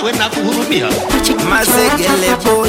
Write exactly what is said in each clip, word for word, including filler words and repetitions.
wewe nakuhurumia. Mazegele boy,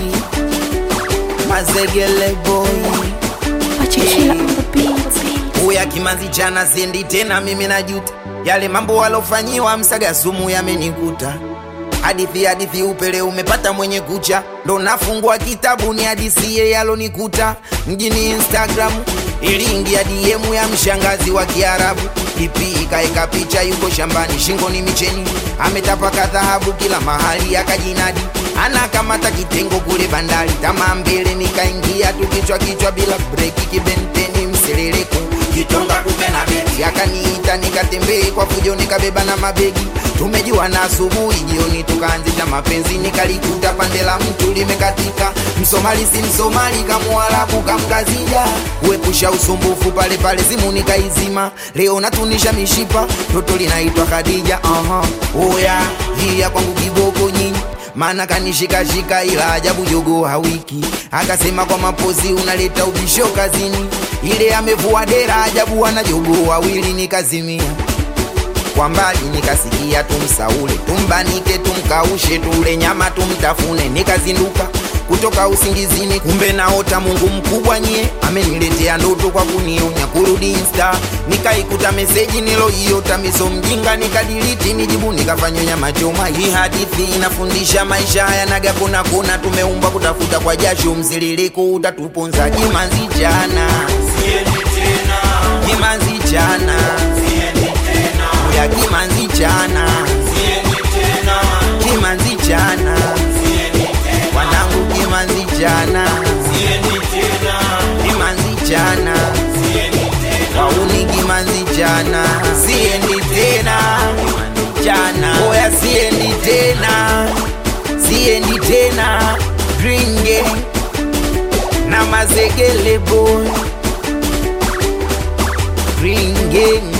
Mazegele boy, Pachikila on the beat. Uya Kimanzi jana sendi tena mimi najuta. Yale mambo walofanyiwa Msaga sumu yamenikuta. Hadithi hadithi upele umepata mwenye kucha. Ndo nafungua kitabu ni hadithi ye yalonikuta. Mjini Instagram iliingia D M ya mshangazi wa Kiarabu. Ipi kaeka picha yuko shambani shingoni micheni. Ametapaka dhahabu kila mahali akajinadi. Anakamata kitengo kule bandari. Tamaa mbele nikaingia tu kichwa kichwa bila breki kibenteni mseleleko. Kitonga kupe na beti akaniita nikatembee kwa fujo nikabeba na mabegi. Tumejua na asubuhi jioni tukaanzisha mapenzi nikalikuta pande la mtu limekatika. Msomali si Msomali kamuarabu kamkazija. Uepusha usumbufu pale pale simu nikaizima. Leo natunisha mishipa toto linaitwa Khadija. Aha oya hii ya kwangu kiboko nyinyi. Mana kanishika shika ila ajabu jogo hawiki. Akasema kwa mapozi unaleta ubisho kazini. Ile amevua dera ajabu wana jogo wawili nikazimia. Kwa mbali nikasikia tumsaule, tumbanike tumkaushe tule nyama tumtafune. Nikazinduka kutoka usingizini kumbe naota Mungu mkubwa nye ameniletea ndoto kwa kunionya kurudi Insta. Nikaikuta meseji niloiota miso mjinga nikadelete nijibu nikafanywa nyama choma. Hii hadithi inafundisha maisha yanaga kona kona. Tumeumba kutafuta kwa jasho mzilileko utatuponza. Kimanzi jana siendi tena, Kimanzi jana siendi tena. Ya Kimanzi jana siendi tena, Kimanzi jana siendi tena. Wanangu Kimanzi jana siendi tena, Kimanzi jana siendi tena. Wauni Kimanzi jana siendi tena, jana oya siendi tena, siendi tena. Green Gang na Mazegele boy, Green Gang.